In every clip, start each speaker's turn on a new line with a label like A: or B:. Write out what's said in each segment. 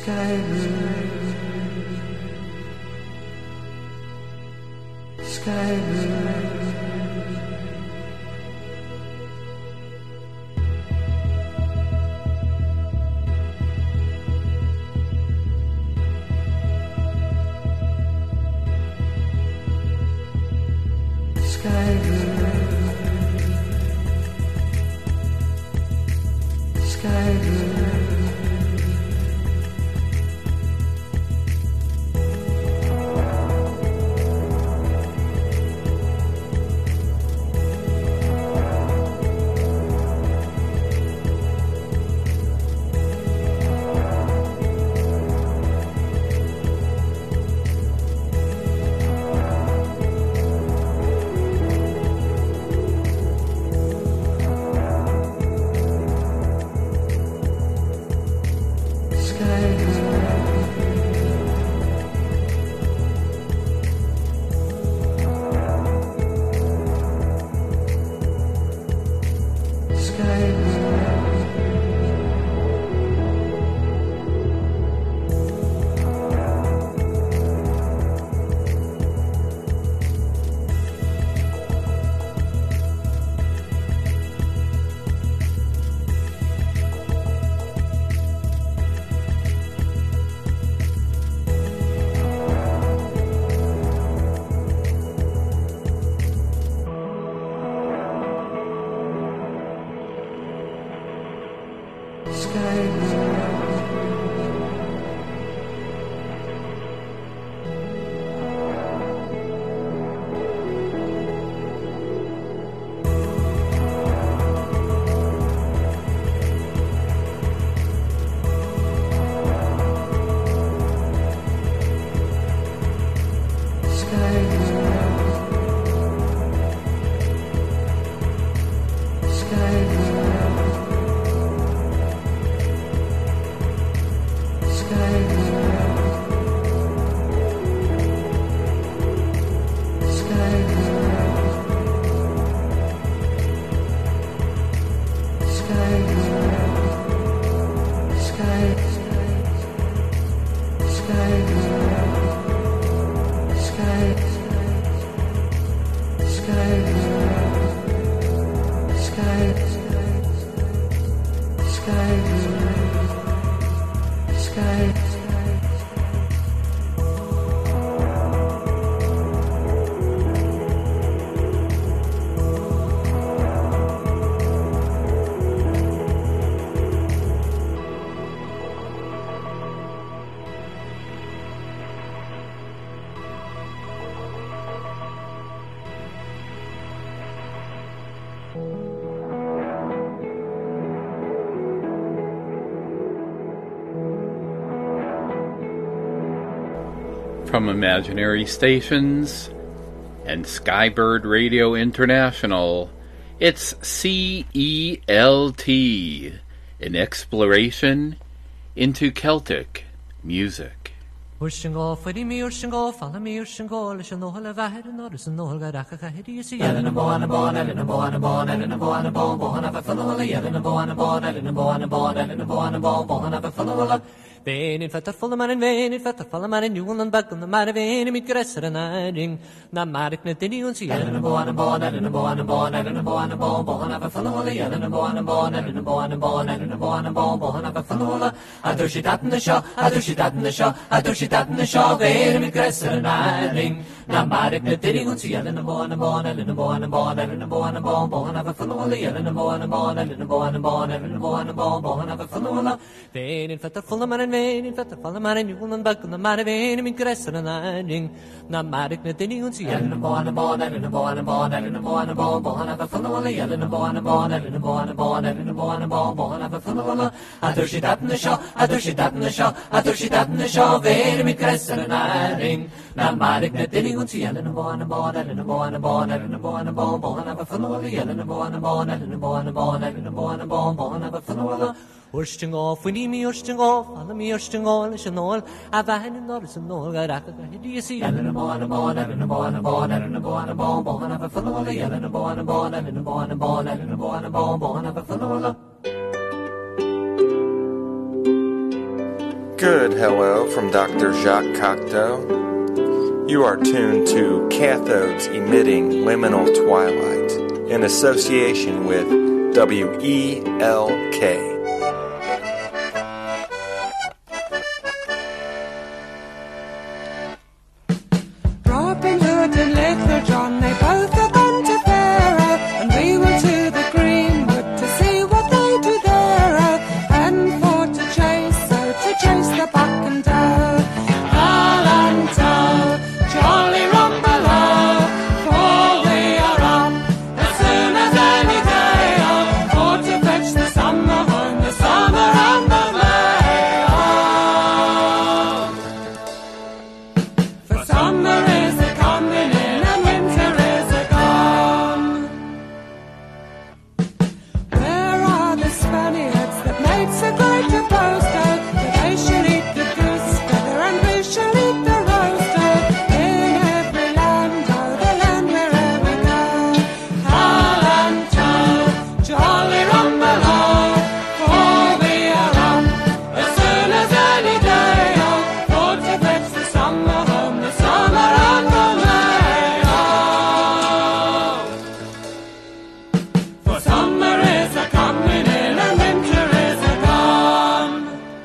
A: Sky blue, sky blue. Sky blue, sky blue.
B: From Imaginary Stations and Skybird Radio International, it's CELT, an exploration into Celtic music.
C: Urshingo, Fredimi, Urshingo, follow me, Urshingo, Lishanola, Vahid, and Notice, and Nola, Raka, Hidi, see Ellen, and Bon, and Bon, and a Bon, and Bon, and a Bon, and Bon, Bon, of a fellow, Ellen, and Bon, and Bon, and a Bon, and Bon, and a Bon, and Bon, Bon, of a fellow. Vein in fetter full man in vein in fetter full man in new and back on the man of vein mit gresser and adding na marik net in you see and a born and born and a born and born and a born and born born of a fellow and a born and born and a born and born and a born and born born of a fellow other shit at the show other shit at the show other shit at the show vein mit gresser and adding na marik net in you see and a born and born and a born and born and a born and born born of a fellow and a born and born and a born and born and a born and born born of a fellow vein in fetter full man in vein in fetter full man in you and back on the man of vein mit gresser and adding na marik net in you see and a born and born and a born and born and a born and born born of a fellow and a born and born and a born and born and a born and born born of a fellow other shit at the show other shit at the show other shit at the show vein mit gresser and adding na marik net in you see and a born and born and a born and born and a born and born born of a fellow and a born and born and a born and born and a born and born born of a fellow Ursting off, we need me ursting off, follow me ursting all, it's an all, I've had an order, and all, I do you see? And a born, and a born, and a born, and born, and a born, and born, born of a fellow, and a born, and born, and a born, and born, and a born, and born, born of a fellow.
D: Good hello from Dr. Jacques Cocteau. You are tuned to Cathodes Emitting Liminal Twilight in association with WELK.
E: Robin Hood and Little John, they both are gone to Pharaoh, and we went to the greenwood to see what they do there, and for to chase the buck and doe. Allantoe, jolly rumbelow, for we are up as soon as any day, for to fetch the summer home, the summer and the May. For summer is a-coming in and winter is a-gone. Where are the Spaniards that made so great a boast, that they shall eat the goose feather and we shall eat the roast, in every land, the land where'er we go. Allantoe, jolly rumbelow, for we are up as soon as any day, for to fetch the summer home, the summer and the May. For summer is a-coming in and winter is a-gone.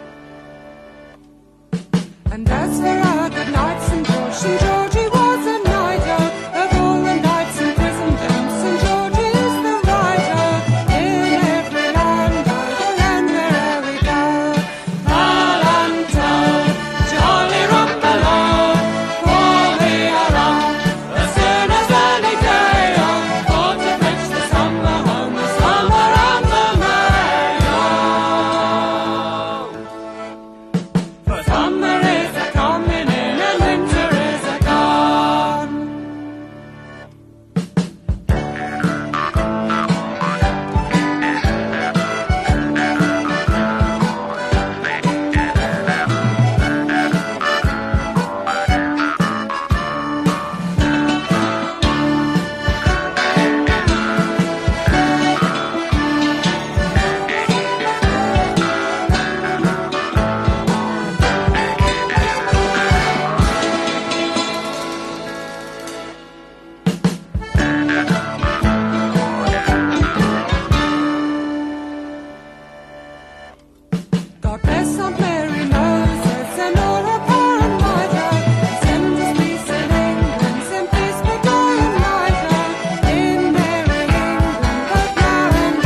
E: And as for our good knights and George, St. Georgie was a knight, of all the knights in Christendom, St. Georgie is the right, in every land, the land where'er we go. Allantoe, jolly rumbelow, for we are up as soon as any day, for to fetch the summer home, the summer and the May. For summer is a-coming in and winter is a-gone. God bless Aunt Mary Moses and all her parent mitre, send us peace in England, send peace by day and night, in merry England, both now and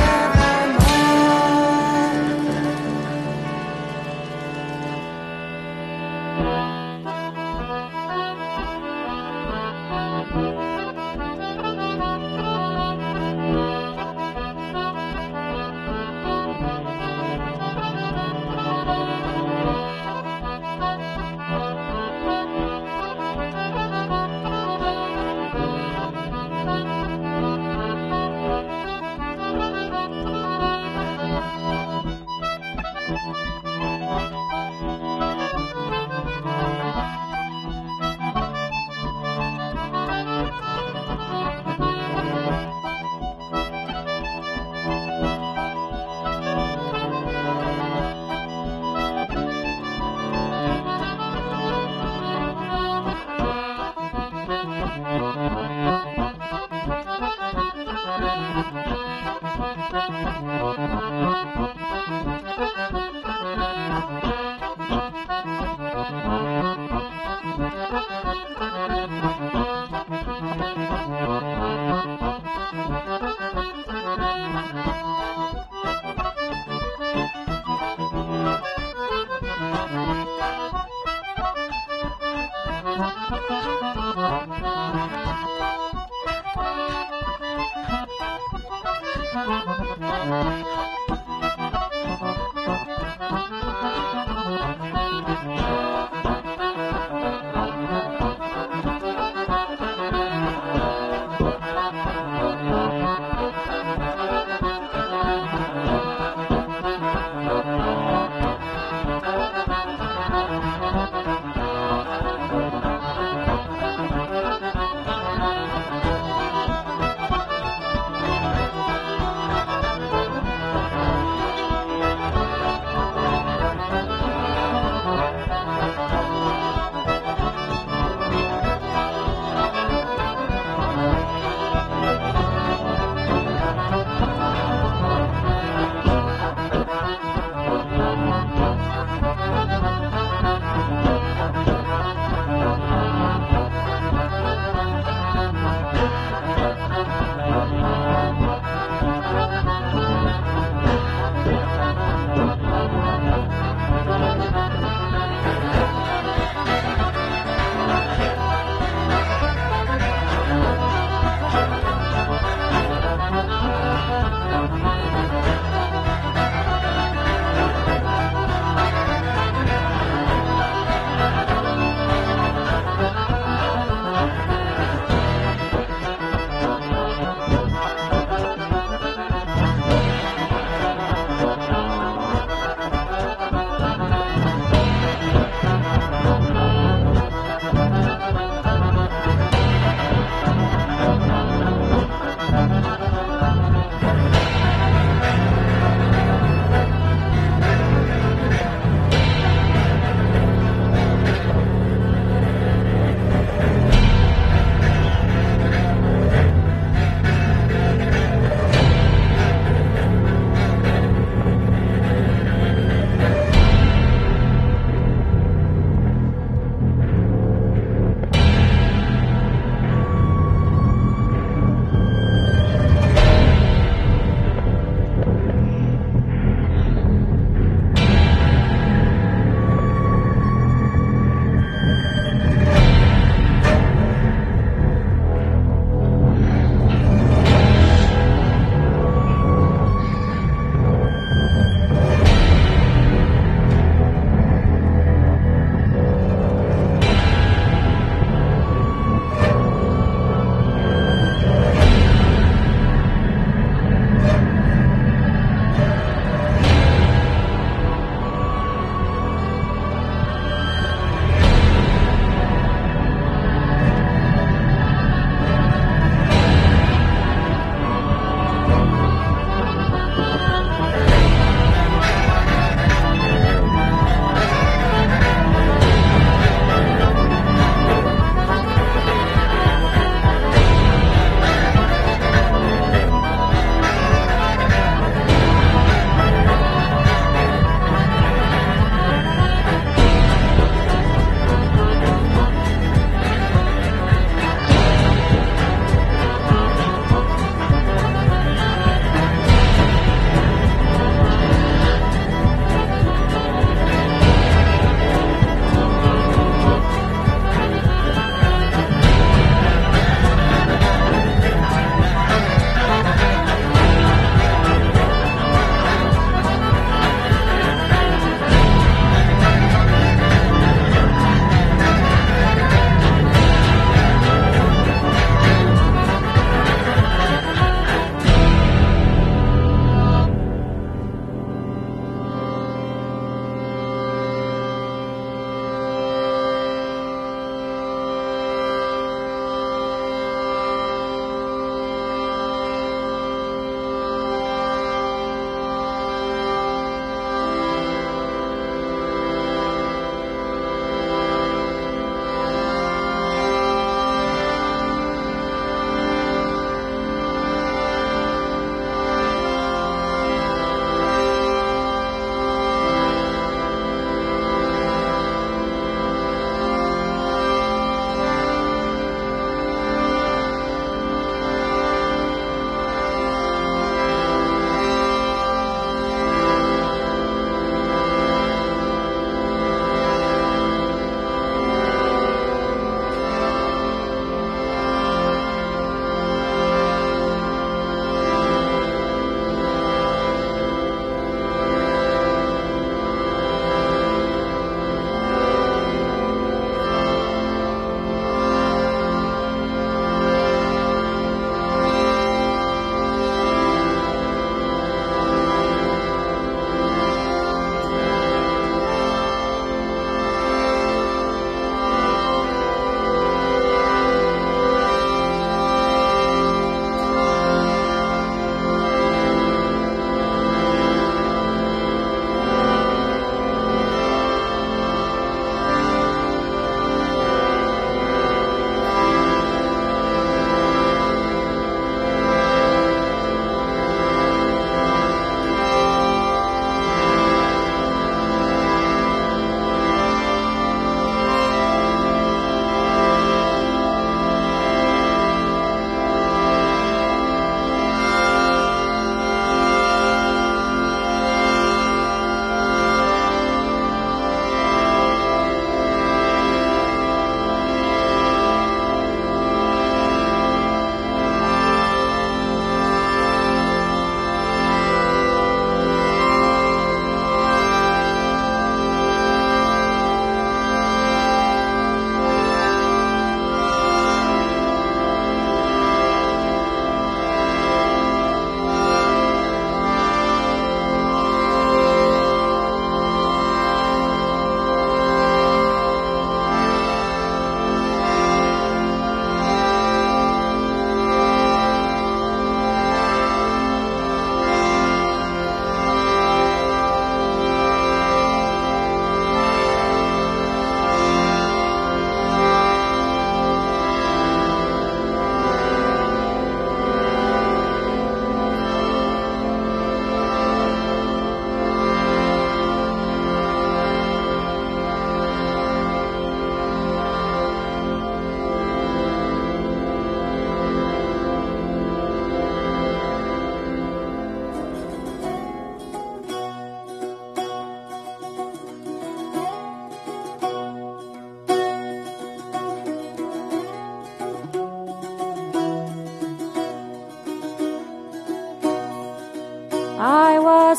F: was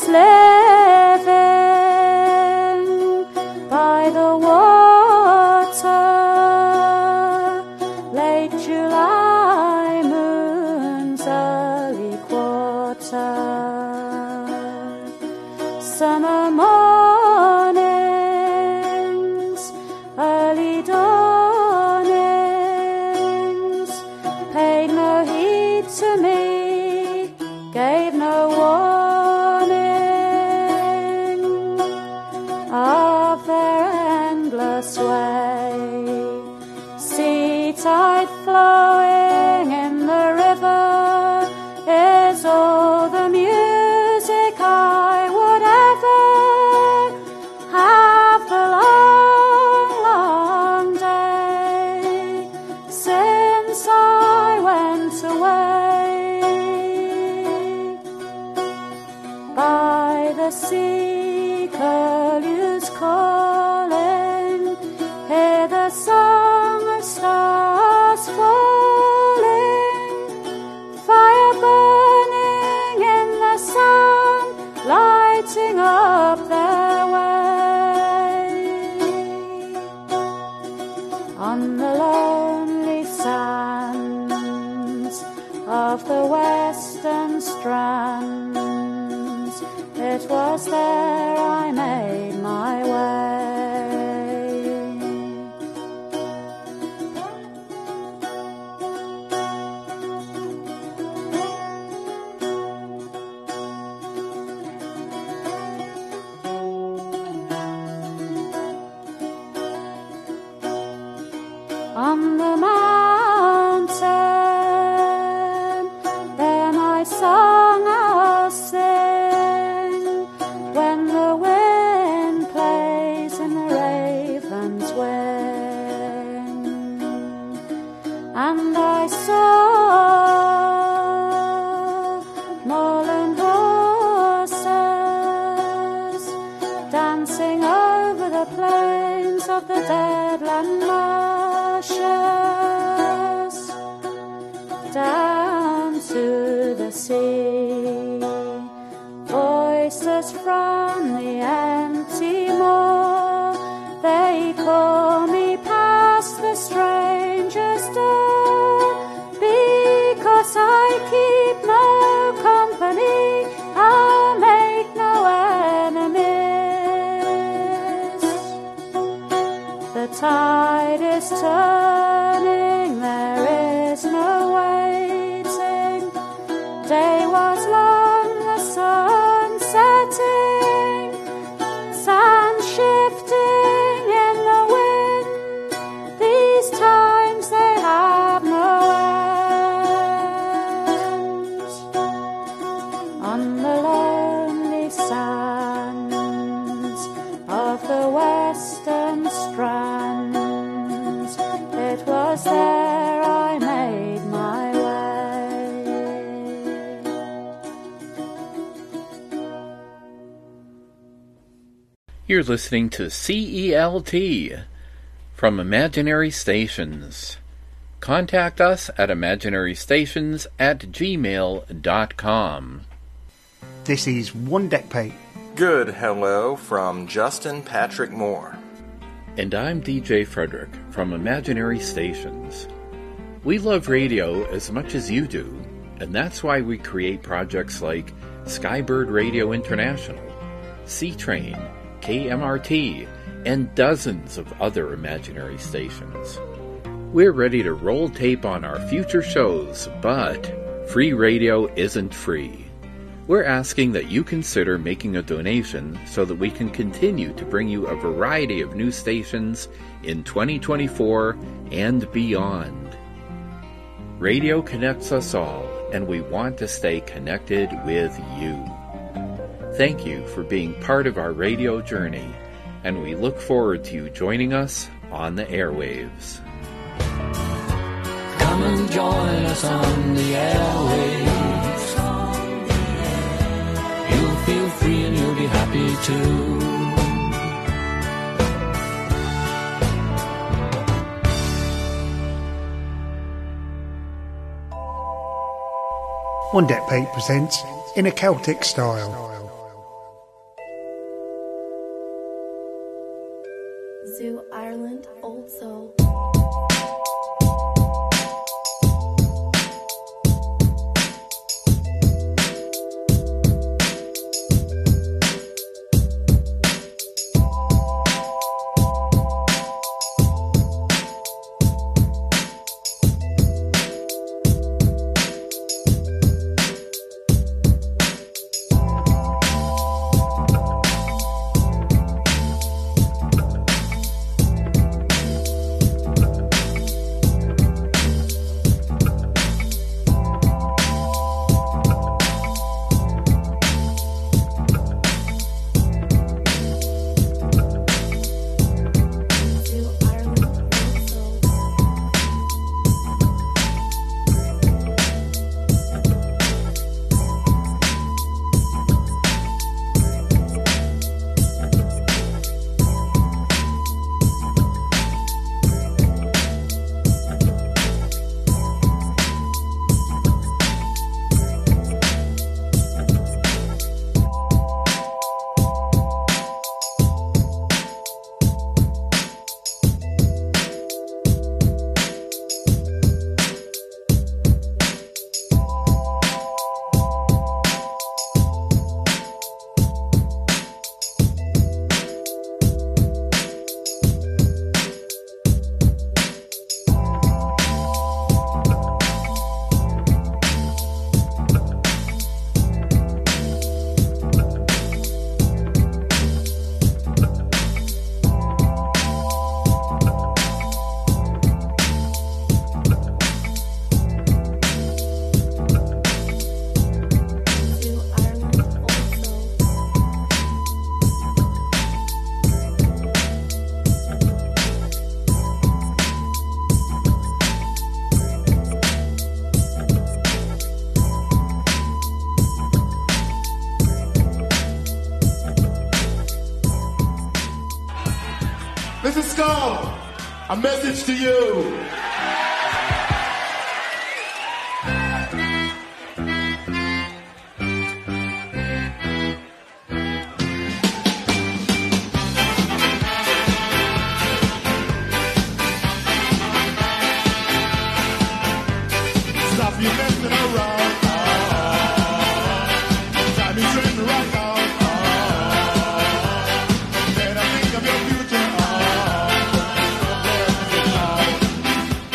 F: living by the water, late July moon's early quarter, summer mornings, early dawnings, paid no heed to me, gave no warning of their endless way. Sea tide flowing in the river is all the music I would ever have the long, long day since I went away. By the sea, curlews calling, hear the song of stars falling, fire burning in the sun, lighting up their way. On the lonely sands of the western strands, it was there I made my way. On the mountain, there my song I'll sing, when the wind plays in the raven's wing. And I saw moorland horses dancing over the plains of the deadland marshes, down to the sea. Voices from the empty moor, they call me past the stranger's door, because I keep no company, I'll make no enemies. The tide is turning, there is no waiting, day was long, the sun setting, sand shifting in the wind, these times they have no end. On the lonely sands of the western strands, it was there I made my way.
B: You're listening to CELT from Imaginary Stations. Contact us at imaginarystations@gmail.com.
G: This is One Deck Pate.
D: Good hello from Justin Patrick Moore.
B: And I'm DJ Frederick from Imaginary Stations. We love radio as much as you do, and that's why we create projects like Skybird Radio International, C-Train, KMRT, and dozens of other imaginary stations. We're ready to roll tape on our future shows, but free radio isn't free. We're asking that you consider making a donation so that we can continue to bring you a variety of new stations in 2024 and beyond. Radio connects us all, and we want to stay connected with you. Thank you for being part of our radio journey, and we look forward to you joining us on the airwaves.
C: Come and join us on the airwaves. You'll feel free and you'll be happy too.
G: One Deck Pate presents In a Celtic Style.
H: Ireland, Old Soul.
I: This is Skull. A message to you. Stop you messing around. Time is running right now. Better think of your future.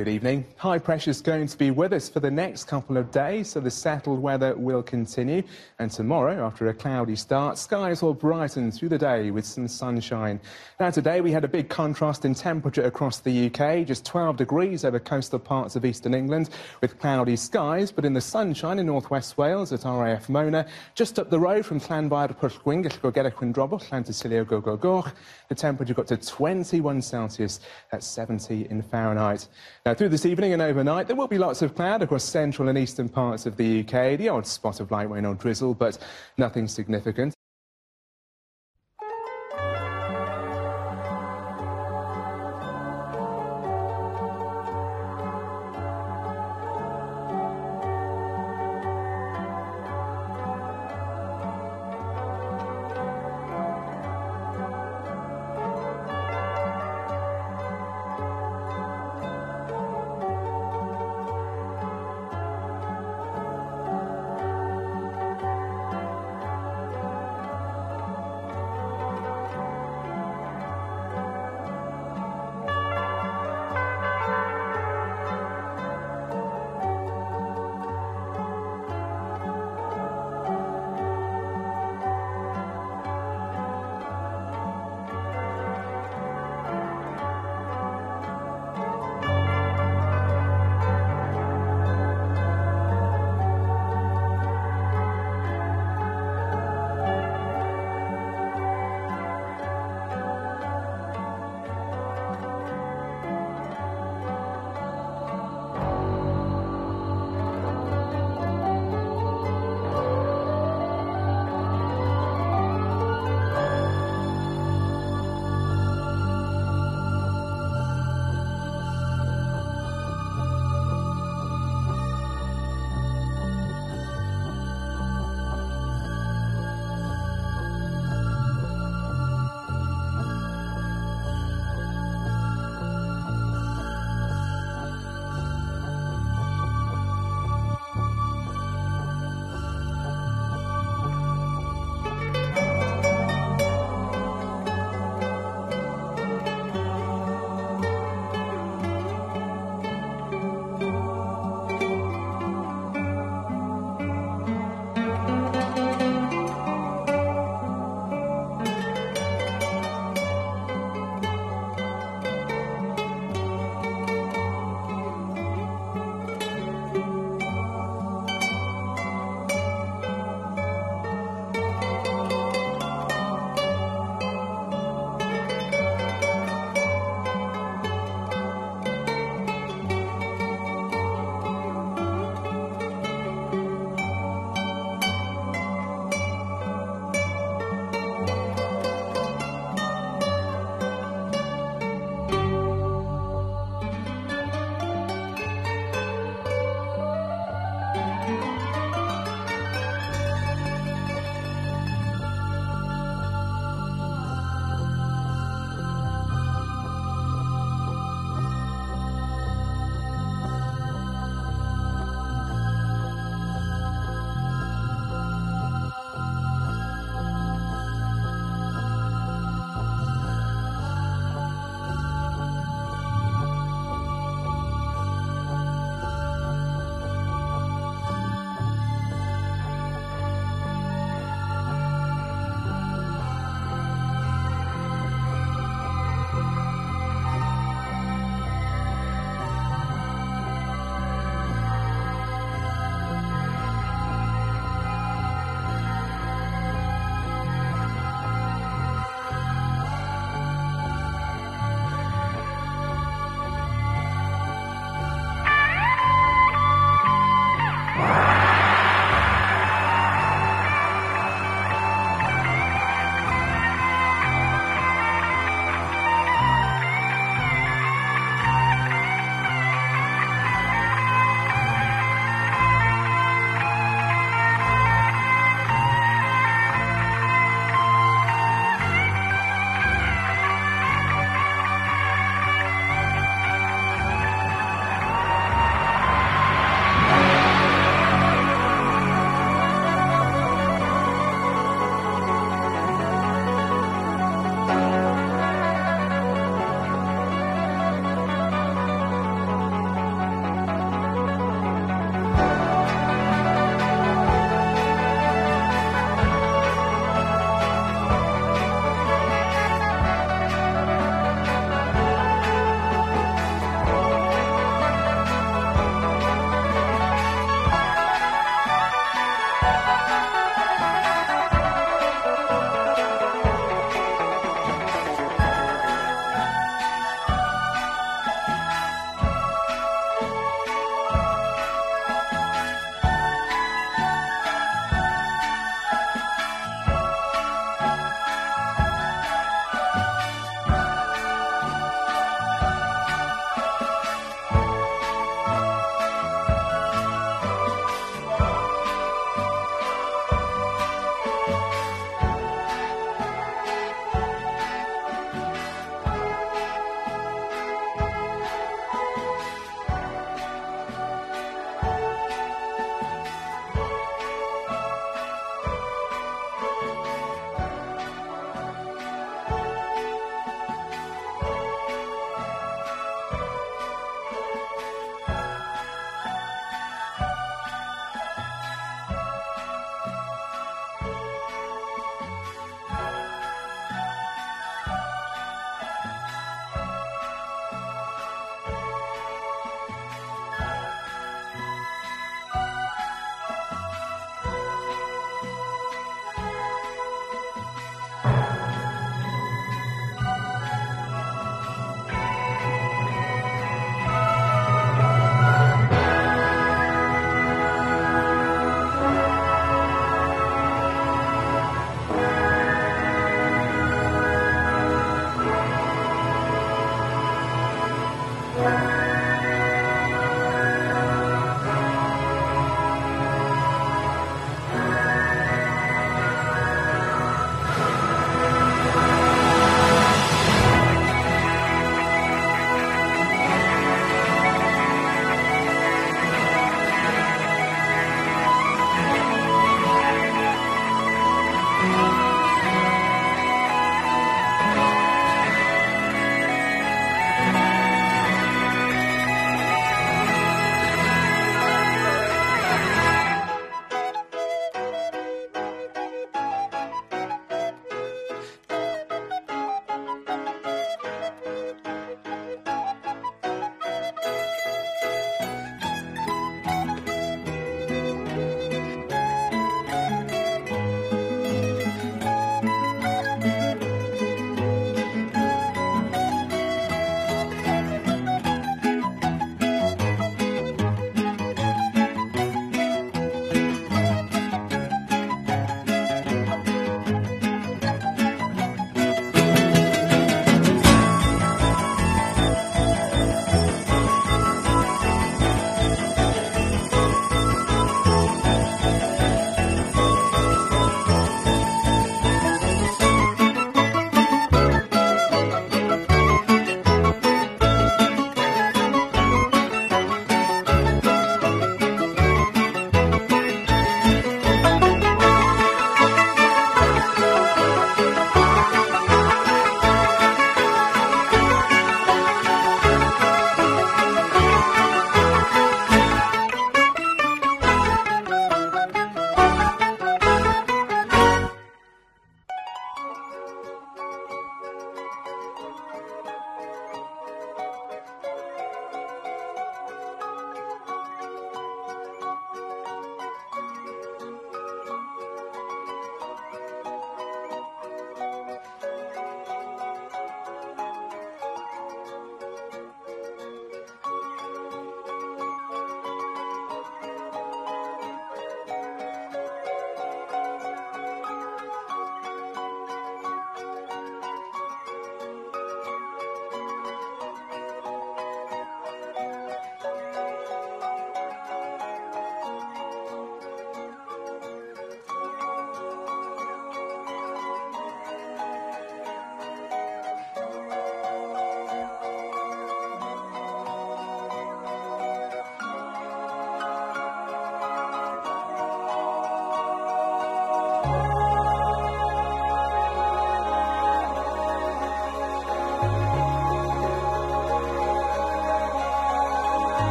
H: Good evening. High pressure is going to be with us for the next couple of days, so the settled weather will continue. And tomorrow, after a cloudy start, skies will brighten through the day with some sunshine. Now today we had a big contrast in temperature across the UK, just 12 degrees over coastal parts of eastern England with cloudy skies, but in the sunshine in northwest Wales at RAF Mona, just up the road from Llanfair Pwllgwyn, Gellgogera Chwindrobwll, Llantysilio Gogogoch, the temperature got to 21 Celsius, that's 70 in Fahrenheit. Now, through this evening and overnight, there will be lots of cloud across central and eastern parts of the UK, the odd spot of light rain or drizzle, but nothing significant.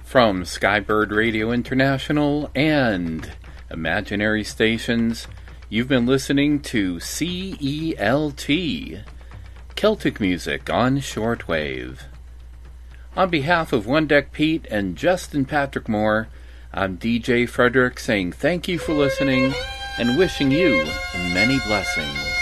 B: From Skybird Radio International and Imaginary Stations, you've been listening to CELT, Celtic Music on Shortwave. On behalf of One Deck Pete and Justin Patrick Moore, I'm DJ Frederick saying thank you for listening and wishing you many blessings.